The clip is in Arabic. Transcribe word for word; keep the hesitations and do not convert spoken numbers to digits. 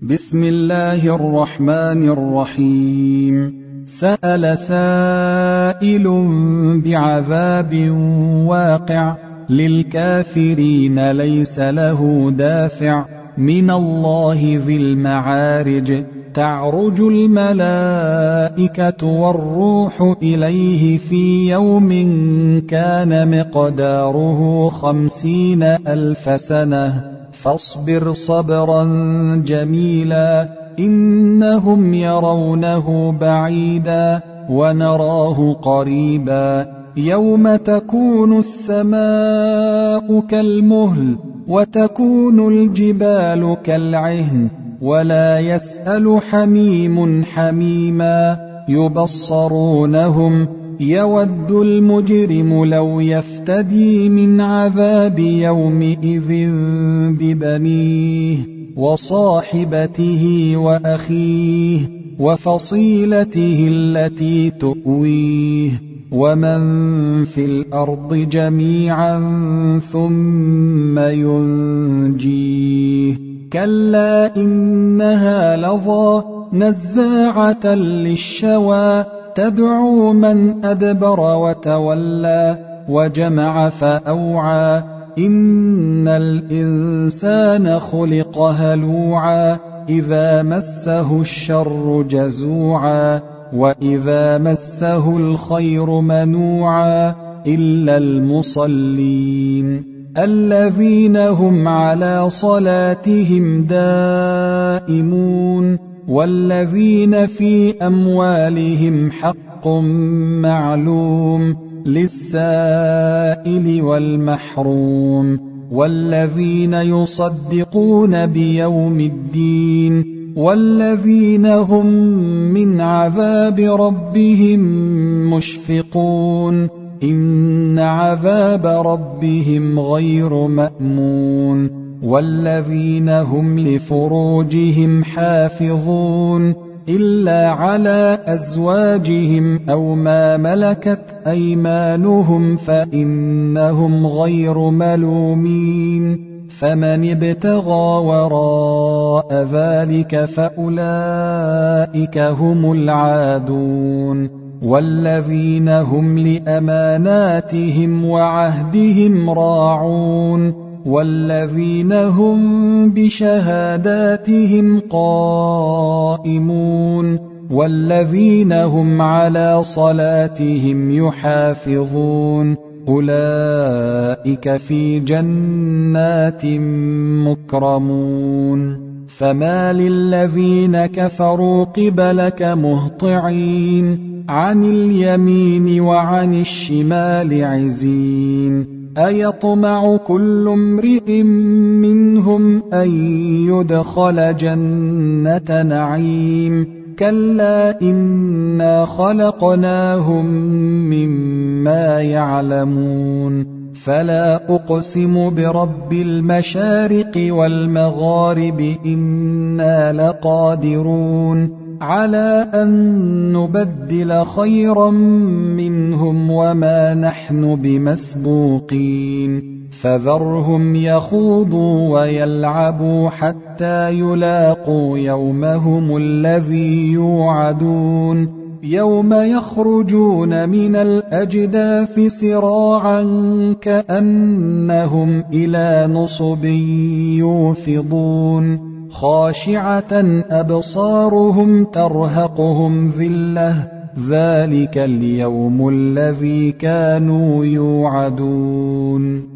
بسم الله الرحمن الرحيم. سأل سائل بعذاب واقع للكافرين ليس له دافع من الله ذي المعارج تعرج الملائكة والروح إليه في يوم كان مقداره خمسين ألف سنة فاصبر صبرا جميلا إنهم يرونه بعيدا ونراه قريبا يوم تكون السماء كالمهل وتكون الجبال كالعهن ولا يسأل حميم حميما يبصرونهم يود المجرم لو يفتدي من عذاب يومئذ ببنيه وصاحبته وأخيه وفصيلته التي تؤويه ومن في الأرض جميعا ثم ينجيه كلا إنها لظى نزاعة للشوى تدعو من أدبر وتولى وجمع فأوعى إن الإنسان خلق هلوعا إذا مسه الشر جزوعا وإذا مسه الخير منوعا إلا المصلين الذين هم على صلاتهم دائمون والذين في أموالهم حق معلوم للسائل والمحروم والذين يصدقون بيوم الدين والذين هم من عذاب ربهم مشفقون إن عذاب ربهم غير مأمون والذين هم لفروجهم حافظون إلا على أزواجهم أو ما ملكت أيمانهم فإنهم غير ملومين فمن ابتغى وراء ذلك فأولئك هم العادون والذين هم لأماناتهم وعهدهم راعون والذين هم بشهاداتهم قائمون والذين هم على صلاتهم يحافظون أولئك في جنات مكرمون فما للذين كفروا قبلك مهطعين عن اليمين وعن الشمال عزين أيطمع كل امرئ منهم أن يدخل جنة نعيم كلا إنا خلقناهم مما يعلمون فلا أقسم برب المشارق والمغارب إنا لقادرون على أن نبدل خيرا منهم وما نحن بمسبوقين فذرهم يخوضوا ويلعبوا حتى يلاقوا يومهم الذي يوعدون يوم يخرجون من الأجداث سراعا كأنهم إلى نصب يوفضون خاشعة أبصارهم ترهقهم ذلة ذلك اليوم الذي كانوا يوعدون.